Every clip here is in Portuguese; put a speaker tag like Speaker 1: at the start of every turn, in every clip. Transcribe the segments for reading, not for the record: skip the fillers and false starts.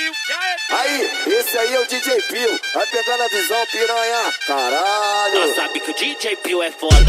Speaker 1: Aí, esse aí é o DJ Pio. Vai pegando a visão, piranha. Caralho.
Speaker 2: Nós sabe que o DJ Pio é foda.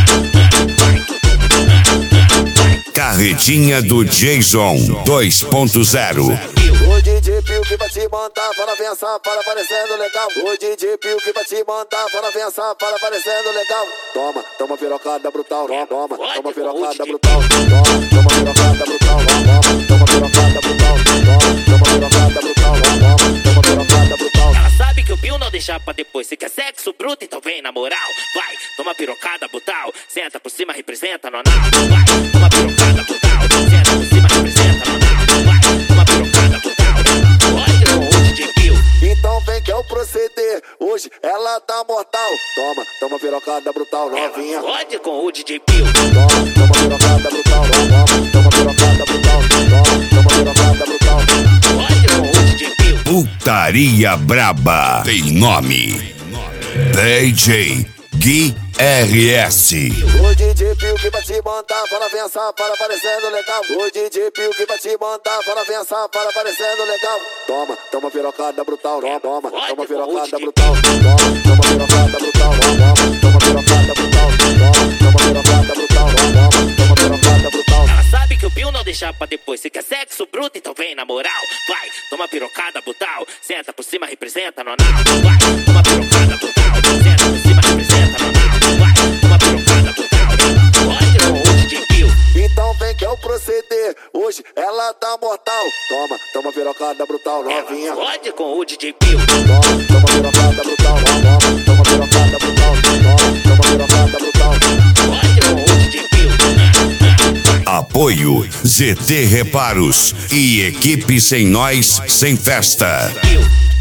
Speaker 3: Carretinha do Jason 2.0.
Speaker 1: O DJ Pio que vai te mandar para pensar, para parecendo legal. O DJ Pio que vai te mandar para pensar, para parecendo legal. Toma pirocada brutal. Toma pirocada brutal. Toma pirocada brutal. Toma pirocada brutal. Toma pirocada brutal. Toma pirocada brutal.
Speaker 2: Ela sabe que o Pio não deixa pra depois. Se quer sexo bruto, então vem na moral. Vai, toma pirocada brutal. Senta por cima, representa no anal. Vai, toma pirocada brutal. Senta por cima, representa no anal. Vai, toma pirocada brutal. Olha com o DJ Pio.
Speaker 1: Então vem que é o proceder. Hoje ela tá mortal. Toma pirocada brutal, novinha.
Speaker 2: Pode com o DJ Pio.
Speaker 1: Toma pirocada brutal. Toma pirocada brutal. Toma pirocada brutal.
Speaker 2: Pode com o DJ Pio.
Speaker 3: Putaria braba tem nome. DJ Gui RS.
Speaker 1: O DJ Pio que vai te mandar para pensar, para parecendo legal. O DJ Pio que vai te mandar para pensar, para parecendo legal. Toma pirocada brutal. Toma pirocada brutal. Toma pirocada brutal. Toma pirocada brutal. Toma pirocada brutal. Toma pirocada brutal.
Speaker 2: Ela sabe que o Pio não deixa pra depois. Se quer sexo bruto, então vem na moral. Vai, toma pirocada brutal. Senta por cima, representa no anal. Vai, toma pirocada brutal. Senta por cima, representa no anal. Vai, toma pirocada brutal. Pode com o DJ Pio.
Speaker 1: Então vem que é o proceder. Hoje ela tá mortal. Toma pirocada brutal, novinha.
Speaker 2: Pode com o DJ Pio.
Speaker 1: Toma pirocada brutal. Toma pirocada brutal. Toma pirocada brutal.
Speaker 2: Pode com o DJ Pio.
Speaker 3: Apoio ZT Reparos e equipe Sem Nós Sem Festa.
Speaker 2: Pio.